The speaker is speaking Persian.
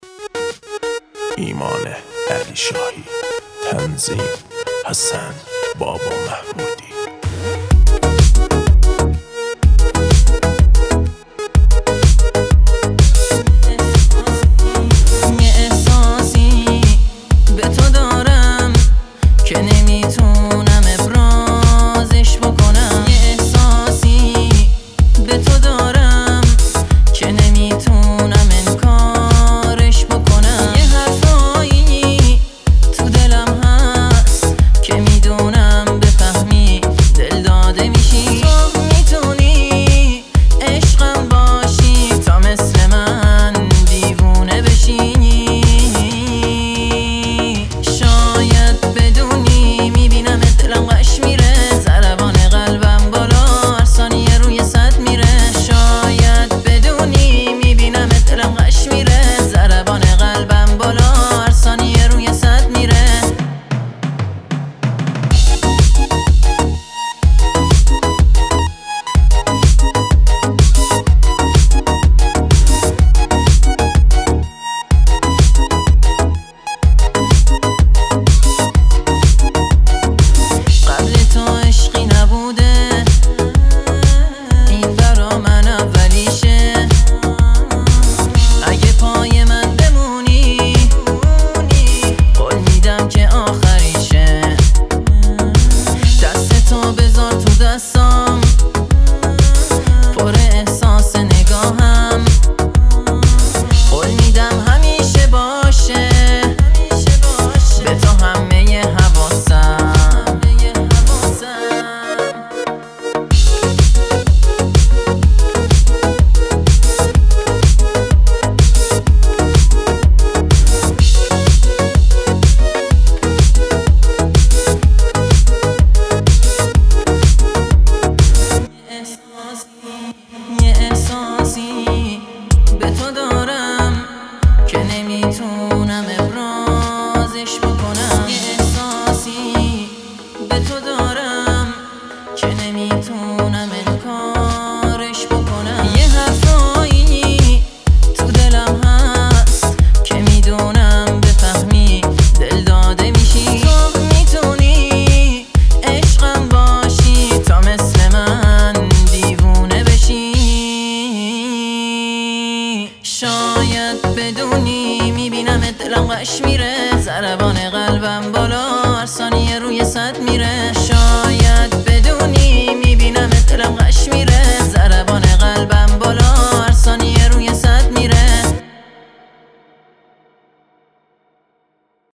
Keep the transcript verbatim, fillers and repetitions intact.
ایمان علی شاهی، تنظیم حسن بابا محمودی. نمیتونم ابرازش بکنم، یه احساسی به تو دارم که نمیتونم انکارش بکنم. یه حرفایی تو دلم هست که میدونم بفهمی دل داده میشی. تو میتونی عشقم باشی تا مثل من دیوونه بشی. شاید بدونی میبینم دلم غش میره، ضربان قلبم بالا هر ثانیه روی صد میره.